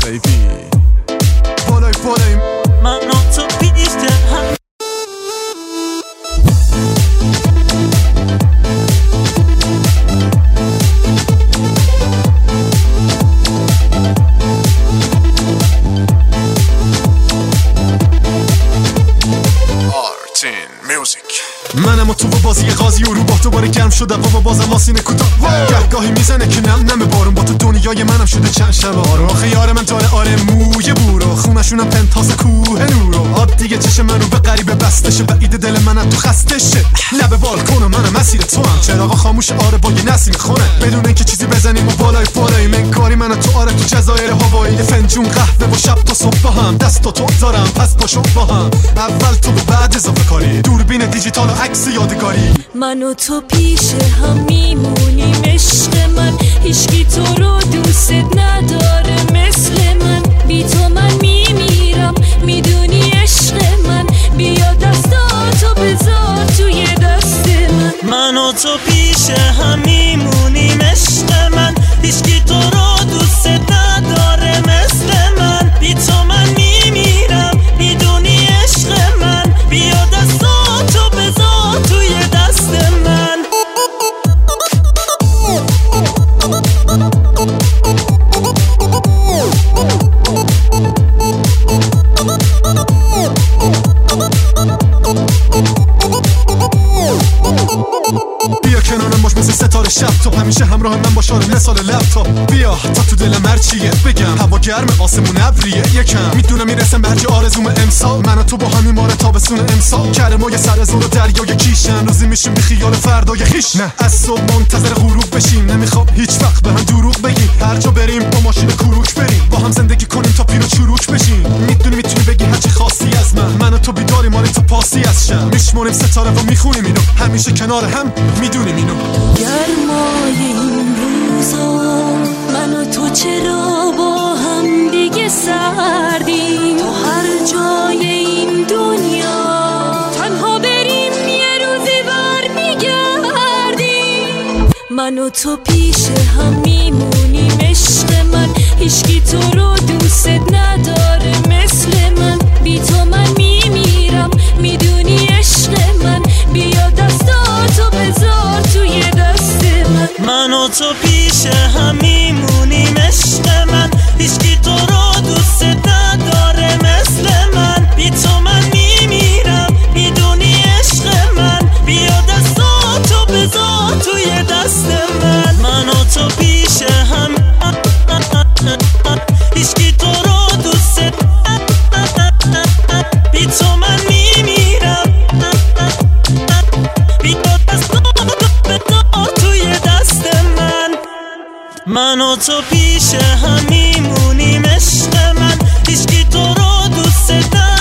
بیبی بالای من و تو پیش هم منم و تو و بازی قاضی و رو با دوباره گرم شده و بازم آسینه کوتاه گهگاهی میزنه که نم بارون با تو دنیای منم شده چند شب آره خیار من داره آره موی بورو خونشونم پنتاس کوه نورو آب دیگه چشم من رو به غریبه بستشه بعید دل منم تو خستشه لب بالکون منم مسیر تو هم چراغ خاموش آره با یه نسیم خونه بدون اینکه چیزی بزنیم و بالای من کاری منم تو آره تو جزایر هوایی فنجون قهوه و شب تا صبح با هم دست تو دارم پس پاشو با هم اول تو و بعد اضافه کاری دوربین دیجیتال و عکس یادگاری من و تو پیش هم میمونیم عشق من هیچکی تو رو دوست نداره مثل من بی تو من میمیرم میدونی عشق من بیا دستاتو بذار توی دست من و تو پیش هم میمونیم عشق من هیچکی تو رو دوست نداره مثل من بی تو من میمیرم میدونی عشق من بیا دستاتو بذار توی دست من بیا کنارم باش مثل ستاره شب تو همیشه همراه من باش آره مثال لپتاپ بیا تا تو دلم هرچیه بگم هوا گرم آسمون ابریه یکم میدونم میرسم به هرچی آرزوم امسال من و تو با همین ماره تابستون امسال کرم و یه سر زور و دریای کیشن روزی میشیم بی خیال فردای خیش نه از صبح منتظر غروب بشیم نمیخوام هیچ وقت به هم دروغ بگیم هر جا بریم با ماشین کروک بریم با هم زندگی کنیم تا پیر و چروک بشیم میتونی بگی هرچی خاصی از من و تو بیداریم آره تو پاسی از شم میشمونیم ستاره و میخونیم اینو همیشه کنار هم میدونیم اینو گرمای این روزا من و تو چرا با هم دیگه سردیم تو هر جای این دنیا تنها بریم یه روزی بر میگردیم من و تو پیش هم میمونیم عشق من هیچکی تو رو دوست نداره مثل من بی تو من میمیرم میدونی عشق من بیا دستاتو بذار توی دست من و تو پیش هم میمونیم عشق من هیچکی تو رو دوست نداره مثل من بی تو من میمیرم میدونی عشق من بیا دستاتو بذار توی دست من و تو پیش هم هیچکی تو رو دوست بی تو من میمیرم بیا دستاتو بذار توی دست من و تو پیش هم میمونیم عشق من هیچکی تو رو دوست نداره